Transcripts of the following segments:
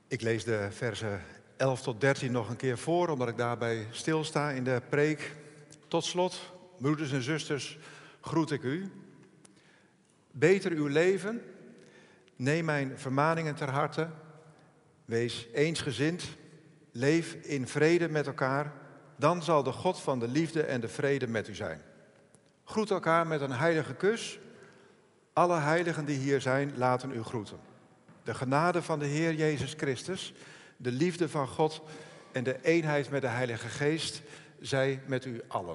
Ik lees de versen 11 tot 13 nog een keer voor, omdat ik daarbij stilsta in de preek. Tot slot, broeders en zusters, groet ik u. Beter uw leven, neem mijn vermaningen ter harte. Wees eensgezind, leef in vrede met elkaar. Dan zal de God van de liefde en de vrede met u zijn. Groet elkaar met een heilige kus. Alle heiligen die hier zijn, laten u groeten. De genade van de Heer Jezus Christus, de liefde van God en de eenheid met de Heilige Geest, zij met u allen.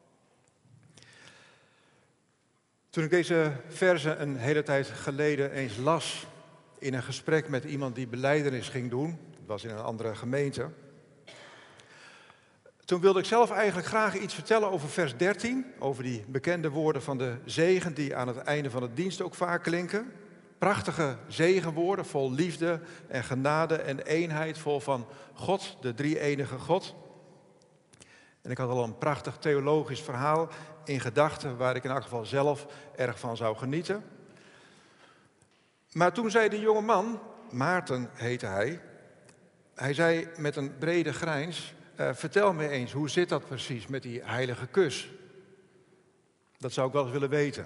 Toen ik deze verzen een hele tijd geleden eens las in een gesprek met iemand die belijdenis ging doen, dat was in een andere gemeente, toen wilde ik zelf eigenlijk graag iets vertellen over vers 13, over die bekende woorden van de zegen die aan het einde van de dienst ook vaak klinken. Prachtige zegenwoorden vol liefde en genade en eenheid, vol van God, de drie-enige God. En ik had al een prachtig theologisch verhaal in gedachten waar ik in elk geval zelf erg van zou genieten. Maar toen zei de jonge man, Maarten heette hij zei met een brede grijns, vertel me eens, hoe zit dat precies met die heilige kus? Dat zou ik wel eens willen weten.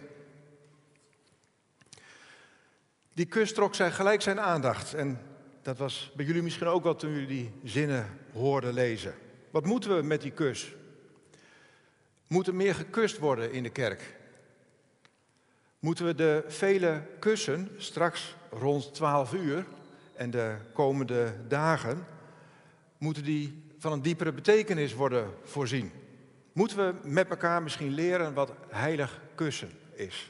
Die kus trok gelijk zijn aandacht. En dat was bij jullie misschien ook wel toen jullie die zinnen hoorden lezen. Wat moeten we met die kus? Moet er meer gekust worden in de kerk? Moeten we de vele kussen straks rond 12 uur en de komende dagen, moeten die van een diepere betekenis worden voorzien? Moeten we met elkaar misschien leren wat heilig kussen is?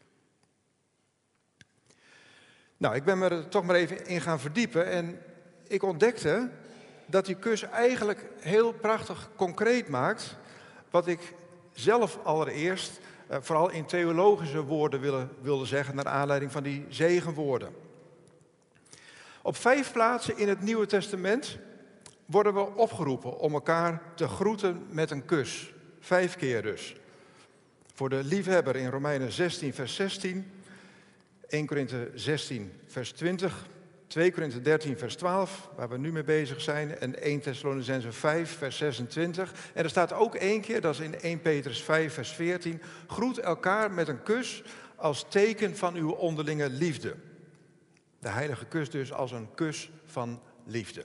Nou, ik ben me er toch maar even in gaan verdiepen en ik ontdekte dat die kus eigenlijk heel prachtig concreet maakt wat ik zelf allereerst vooral in theologische woorden wilde zeggen naar aanleiding van die zegenwoorden. Op 5 plaatsen in het Nieuwe Testament worden we opgeroepen om elkaar te groeten met een kus. 5 keer dus. Voor de liefhebber in Romeinen 16 vers 16, 1 Korinthe 16 vers 20, 2 Korinthe 13 vers 12, waar we nu mee bezig zijn, en 1 Thessalonicenzen 5 vers 26. En er staat ook 1 keer, dat is in 1 Petrus 5 vers 14, groet elkaar met een kus als teken van uw onderlinge liefde. De heilige kus dus als een kus van liefde.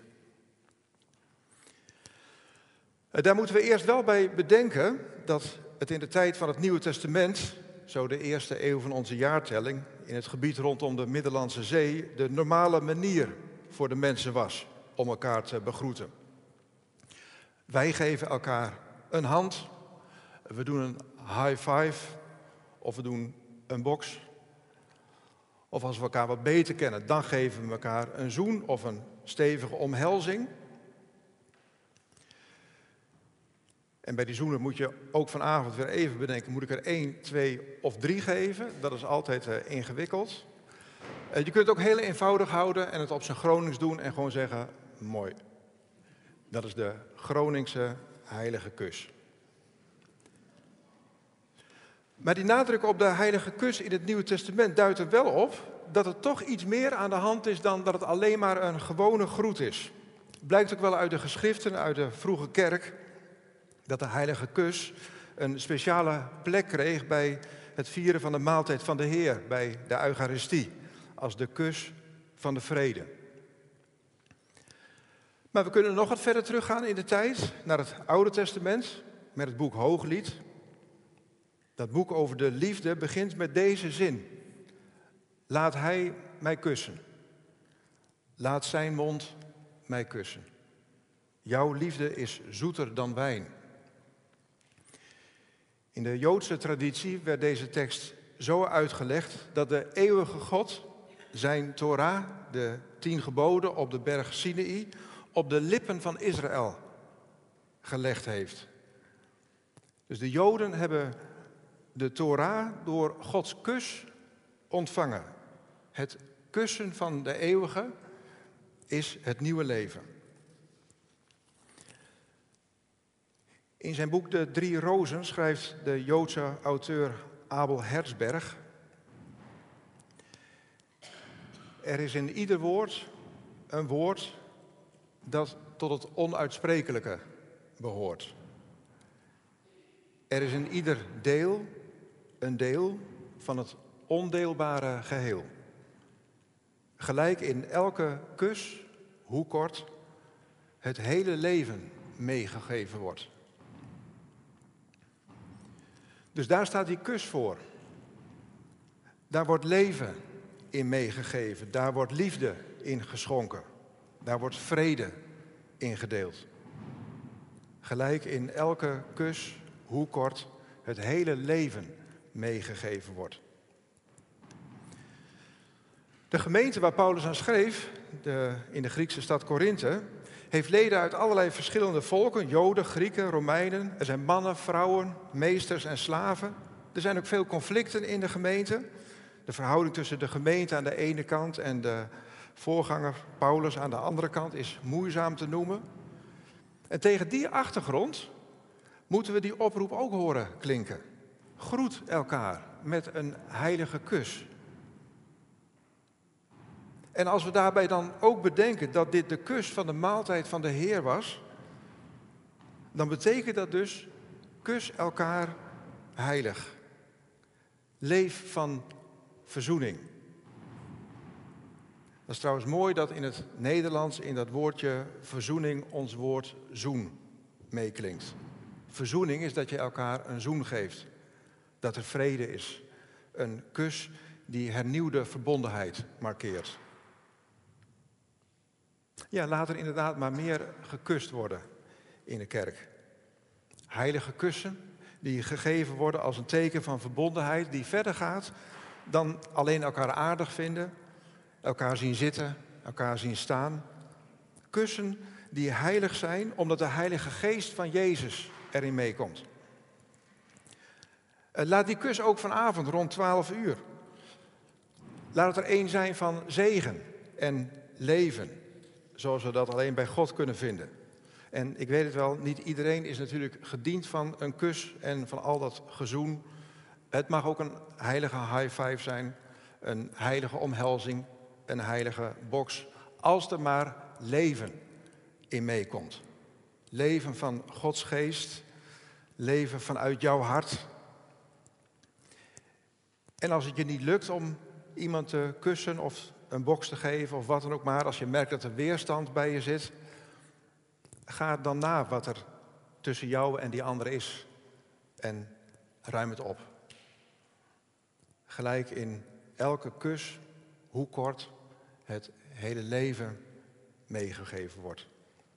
Daar moeten we eerst wel bij bedenken dat het in de tijd van het Nieuwe Testament, zo de eerste eeuw van onze jaartelling, in het gebied rondom de Middellandse Zee, de normale manier voor de mensen was om elkaar te begroeten. Wij geven elkaar een hand, we doen een high five of we doen een box. Of als we elkaar wat beter kennen, dan geven we elkaar een zoen of een stevige omhelzing. En bij die zoenen moet je ook vanavond weer even bedenken, moet ik er 1, 2 of 3 geven? Dat is altijd ingewikkeld. Je kunt het ook heel eenvoudig houden en het op zijn Gronings doen en gewoon zeggen, mooi. Dat is de Groningse heilige kus. Maar die nadruk op de heilige kus in het Nieuwe Testament duidt er wel op dat er toch iets meer aan de hand is dan dat het alleen maar een gewone groet is. Blijkt ook wel uit de geschriften, uit de vroege kerk, dat de heilige kus een speciale plek kreeg bij het vieren van de maaltijd van de Heer, bij de Eucharistie, als de kus van de vrede. Maar we kunnen nog wat verder teruggaan in de tijd, naar het Oude Testament, met het boek Hooglied. Dat boek over de liefde begint met deze zin. Laat hij mij kussen. Laat zijn mond mij kussen. Jouw liefde is zoeter dan wijn. In de Joodse traditie werd deze tekst zo uitgelegd dat de eeuwige God zijn Torah, de 10 geboden op de berg Sinaï, op de lippen van Israël gelegd heeft. Dus de Joden hebben de Torah door Gods kus ontvangen. Het kussen van de eeuwige is het nieuwe leven. In zijn boek De 3 Rozen schrijft de Joodse auteur Abel Herzberg: er is in ieder woord een woord dat tot het onuitsprekelijke behoort. Er is in ieder deel een deel van het ondeelbare geheel. Gelijk in elke kus, hoe kort, het hele leven meegegeven wordt. Dus daar staat die kus voor. Daar wordt leven in meegegeven. Daar wordt liefde in geschonken. Daar wordt vrede in gedeeld. Gelijk in elke kus, hoe kort, het hele leven meegegeven wordt. De gemeente waar Paulus aan schreef, in de Griekse stad Korinthe, heeft leden uit allerlei verschillende volken, Joden, Grieken, Romeinen. Er zijn mannen, vrouwen, meesters en slaven. Er zijn ook veel conflicten in de gemeente. De verhouding tussen de gemeente aan de ene kant en de voorganger Paulus aan de andere kant is moeizaam te noemen. En tegen die achtergrond moeten we die oproep ook horen klinken. Groet elkaar met een heilige kus. En als we daarbij dan ook bedenken dat dit de kus van de maaltijd van de Heer was, dan betekent dat dus, kus elkaar heilig. Leef van verzoening. Dat is trouwens mooi dat in het Nederlands in dat woordje verzoening ons woord zoen meeklinkt. Verzoening is dat je elkaar een zoen geeft. Dat er vrede is. Een kus die hernieuwde verbondenheid markeert. Ja, laat er inderdaad maar meer gekust worden in de kerk. Heilige kussen die gegeven worden als een teken van verbondenheid die verder gaat dan alleen elkaar aardig vinden, elkaar zien zitten, elkaar zien staan. Kussen die heilig zijn omdat de Heilige Geest van Jezus erin meekomt. Laat die kus ook vanavond rond 12 uur. Laat het er één zijn van zegen en leven, zoals we dat alleen bij God kunnen vinden. En ik weet het wel, niet iedereen is natuurlijk gediend van een kus en van al dat gezoen. Het mag ook een heilige high five zijn, een heilige omhelzing, een heilige box, als er maar leven in meekomt. Leven van Gods geest, leven vanuit jouw hart. En als het je niet lukt om iemand te kussen of een box te geven of wat dan ook maar, als je merkt dat er weerstand bij je zit, ga dan na wat er tussen jou en die andere is en ruim het op. Gelijk in elke kus, hoe kort, het hele leven meegegeven wordt.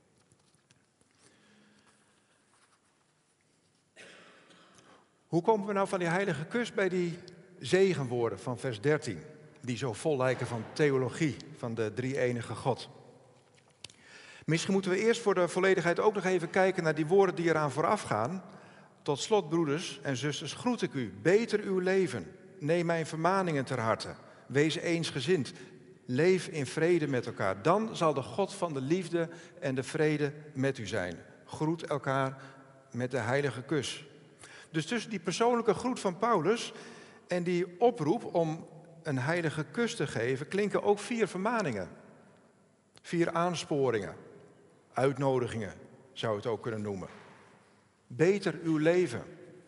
Hoe komen we nou van die heilige kus bij die zegenwoorden van vers 13, die zo vol lijken van theologie van de drie-enige God? Misschien moeten we eerst voor de volledigheid ook nog even kijken naar die woorden die eraan vooraf gaan. Tot slot, broeders en zusters, groet ik u, beter uw leven. Neem mijn vermaningen ter harte. Wees eensgezind. Leef in vrede met elkaar. Dan zal de God van de liefde en de vrede met u zijn. Groet elkaar met de heilige kus. Dus tussen die persoonlijke groet van Paulus en die oproep om een heilige kus te geven, klinken ook 4 vermaningen. 4 aansporingen, uitnodigingen zou je het ook kunnen noemen. Beter uw leven.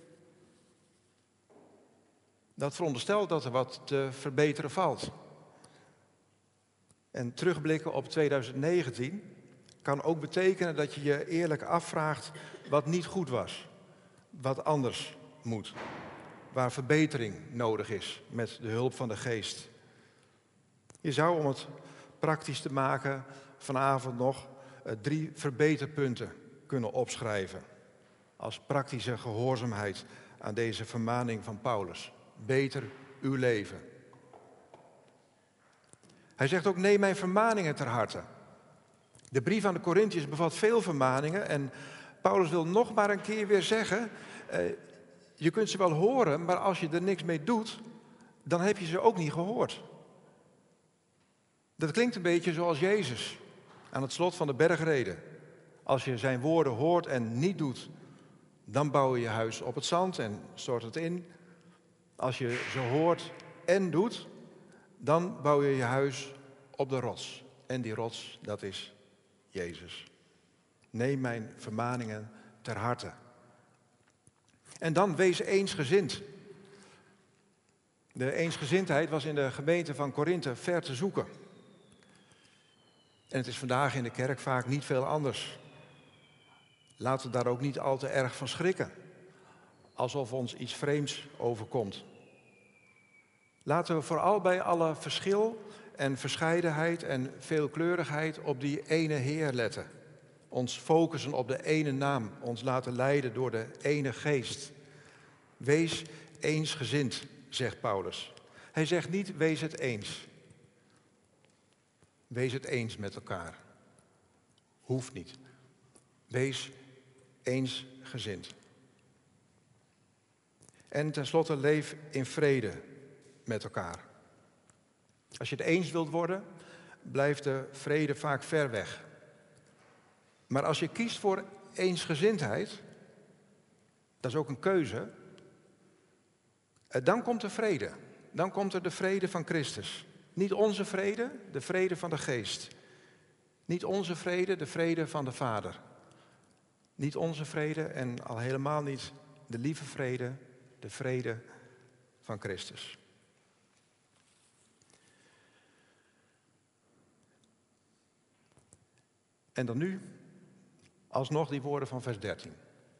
Dat veronderstelt dat er wat te verbeteren valt. En terugblikken op 2019 kan ook betekenen dat je je eerlijk afvraagt wat niet goed was. Wat anders moet. Waar verbetering nodig is met de hulp van de geest. Je zou, om het praktisch te maken, vanavond nog 3 verbeterpunten kunnen opschrijven. Als praktische gehoorzaamheid aan deze vermaning van Paulus. Beter uw leven. Hij zegt ook, neem mijn vermaningen ter harte. De brief aan de Korintiërs bevat veel vermaningen en Paulus wil nog maar een keer weer zeggen, je kunt ze wel horen, maar als je er niks mee doet, dan heb je ze ook niet gehoord. Dat klinkt een beetje zoals Jezus aan het slot van de bergreden. Als je zijn woorden hoort en niet doet, dan bouw je je huis op het zand en stort het in. Als je ze hoort en doet, dan bouw je je huis op de rots En die rots, dat is Jezus. Neem mijn vermaningen ter harte. En dan wees eensgezind. De eensgezindheid was in de gemeente van Korinthe ver te zoeken. En het is vandaag in de kerk vaak niet veel anders. Laten we daar ook niet al te erg van schrikken. Alsof ons iets vreemds overkomt. Laten we vooral bij alle verschil en verscheidenheid en veelkleurigheid op die ene Heer letten. Ons focussen op de ene naam, ons laten leiden door de ene geest. Wees eensgezind, zegt Paulus. Hij zegt niet, wees het eens. Wees het eens met elkaar. Hoeft niet. Wees eensgezind. En tenslotte, leef in vrede met elkaar. Als je het eens wilt worden, blijft de vrede vaak ver weg. Maar als je kiest voor eensgezindheid, dat is ook een keuze, dan komt er vrede. Dan komt er de vrede van Christus. Niet onze vrede, de vrede van de geest. Niet onze vrede, de vrede van de Vader. Niet onze vrede en al helemaal niet de lieve vrede, de vrede van Christus. En dan nu alsnog die woorden van vers 13.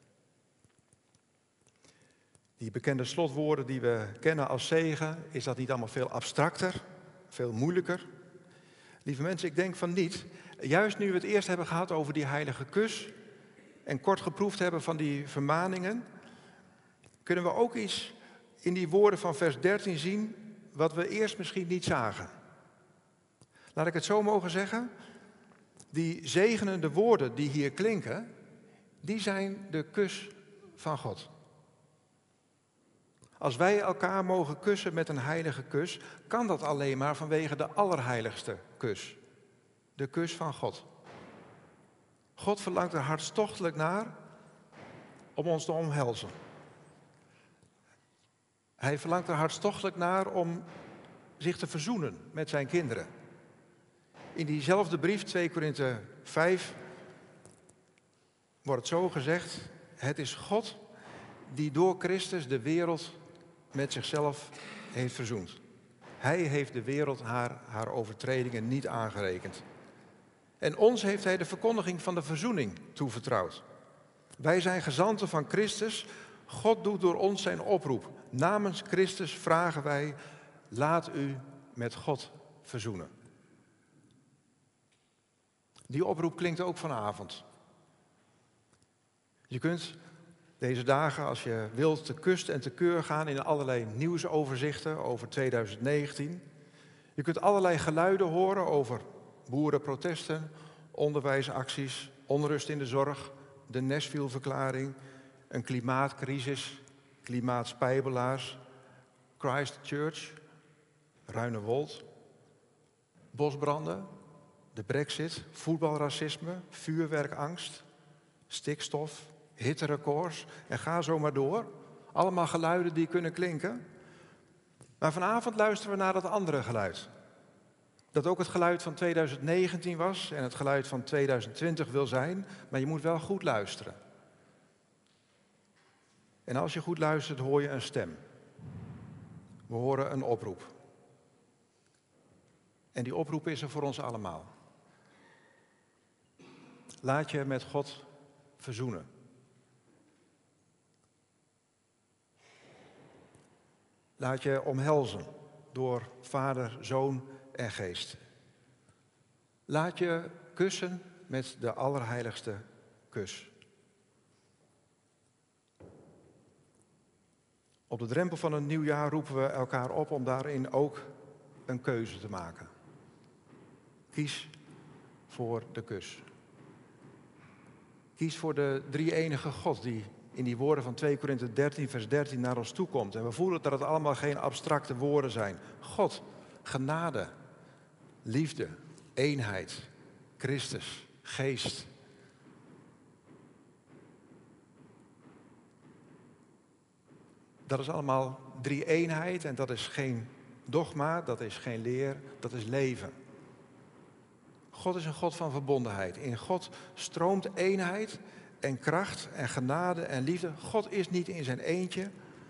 Die bekende slotwoorden die we kennen als zegen, is dat niet allemaal veel abstracter, veel moeilijker? Lieve mensen, ik denk van niet. Juist nu we het eerst hebben gehad over die heilige kus en kort geproefd hebben van die vermaningen, kunnen we ook iets in die woorden van vers 13 zien wat we eerst misschien niet zagen. Laat ik het zo mogen zeggen. Die zegenende woorden die hier klinken, die zijn de kus van God. Als wij elkaar mogen kussen met een heilige kus, kan dat alleen maar vanwege de allerheiligste kus. De kus van God. God verlangt er hartstochtelijk naar om ons te omhelzen. Hij verlangt er hartstochtelijk naar om zich te verzoenen met zijn kinderen. In diezelfde brief, 2 Korinthe 5, wordt het zo gezegd: het is God die door Christus de wereld met zichzelf heeft verzoend. Hij heeft de wereld haar overtredingen niet aangerekend. En ons heeft hij de verkondiging van de verzoening toevertrouwd. Wij zijn gezanten van Christus. God doet door ons zijn oproep. Namens Christus vragen wij: laat u met God verzoenen. Die oproep klinkt ook vanavond. Je kunt deze dagen, als je wilt, te kust en te keur gaan in allerlei nieuwsoverzichten over 2019. Je kunt allerlei geluiden horen over boerenprotesten, onderwijsacties, onrust in de zorg, de Nashville-verklaring, een klimaatcrisis, klimaatspijbelaars, Christchurch, Ruinewold, bosbranden, de Brexit, voetbalracisme, vuurwerkangst, stikstof, hitterecords en ga zo maar door. Allemaal geluiden die kunnen klinken. Maar vanavond luisteren we naar dat andere geluid. Dat ook het geluid van 2019 was en het geluid van 2020 wil zijn, maar je moet wel goed luisteren. En als je goed luistert, hoor je een stem. We horen een oproep. En die oproep is er voor ons allemaal. Laat je met God verzoenen. Laat je omhelzen door Vader, Zoon en Geest. Laat je kussen met de allerheiligste kus. Op de drempel van een nieuw jaar roepen we elkaar op om daarin ook een keuze te maken. Kies voor de kus. Kies voor de drie-enige God die in die woorden van 2 Korinthe 13 vers 13 naar ons toe komt. En we voelen dat het allemaal geen abstracte woorden zijn. God, genade, liefde, eenheid, Christus, geest. Dat is allemaal drie-eenheid en dat is geen dogma, dat is geen leer, dat is leven. God is een God van verbondenheid. In God stroomt eenheid en kracht en genade en liefde. God is niet in zijn eentje,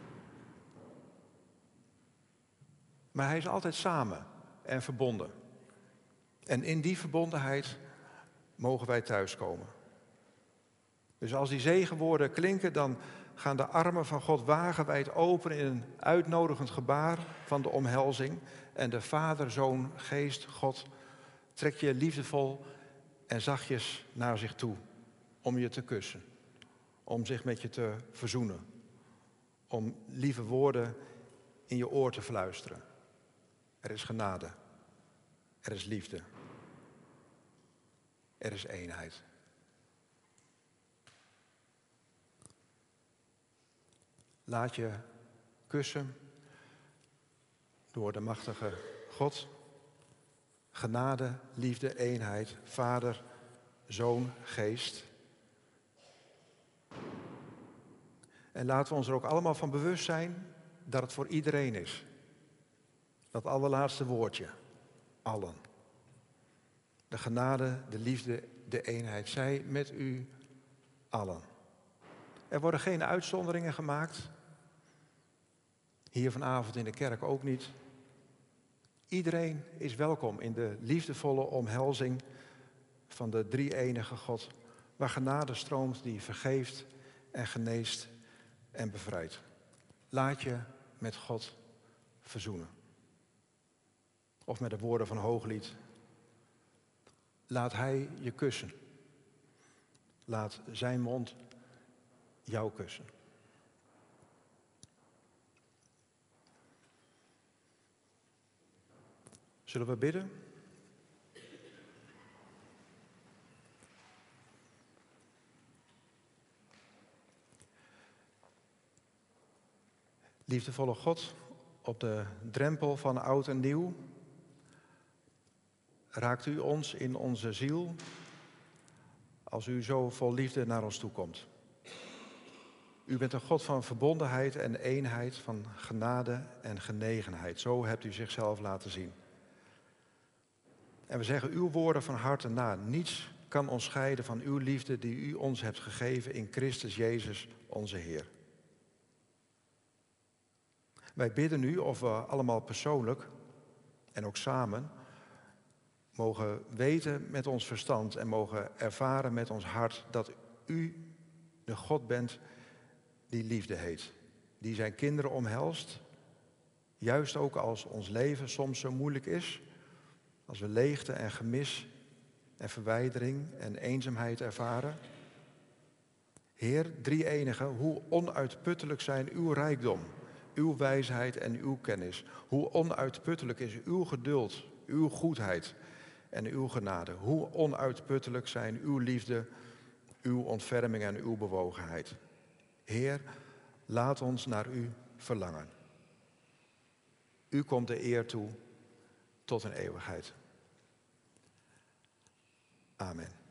maar hij is altijd samen en verbonden. En in die verbondenheid mogen wij thuiskomen. Dus als die zegenwoorden klinken, dan gaan de armen van God wagenwijd open in een uitnodigend gebaar van de omhelzing. En de Vader, Zoon, Geest, God trekt je liefdevol en zachtjes naar zich toe om je te kussen. Om zich met je te verzoenen. Om lieve woorden in je oor te fluisteren. Er is genade. Er is liefde. Er is eenheid. Laat je kussen door de machtige God. Genade, liefde, eenheid, Vader, Zoon, Geest. En laten we ons er ook allemaal van bewust zijn dat het voor iedereen is. Dat allerlaatste woordje. Allen. De genade, de liefde, de eenheid. Zij met u allen. Er worden geen uitzonderingen gemaakt. Hier vanavond in de kerk ook niet. Iedereen is welkom in de liefdevolle omhelzing van de drie-enige God, waar genade stroomt die vergeeft en geneest en bevrijdt. Laat je met God verzoenen. Of met de woorden van Hooglied. Laat hij je kussen. Laat zijn mond jou kussen. Zullen we bidden? Liefdevolle God, op de drempel van oud en nieuw raakt u ons in onze ziel als u zo vol liefde naar ons toe komt. U bent een God van verbondenheid en eenheid, van genade en genegenheid. Zo hebt u zichzelf laten zien. En we zeggen uw woorden van harte na. Niets kan ons scheiden van uw liefde die u ons hebt gegeven in Christus Jezus, onze Heer. Wij bidden nu of we allemaal persoonlijk en ook samen mogen weten met ons verstand en mogen ervaren met ons hart dat u de God bent die liefde heet. Die zijn kinderen omhelst, juist ook als ons leven soms zo moeilijk is. Als we leegte en gemis en verwijdering en eenzaamheid ervaren. Heer, drie-enige, hoe onuitputtelijk zijn uw rijkdom, uw wijsheid en uw kennis. Hoe onuitputtelijk is uw geduld, uw goedheid en uw genade. Hoe onuitputtelijk zijn uw liefde, uw ontferming en uw bewogenheid. Heer, laat ons naar u verlangen. U komt de eer toe tot een eeuwigheid. Amen.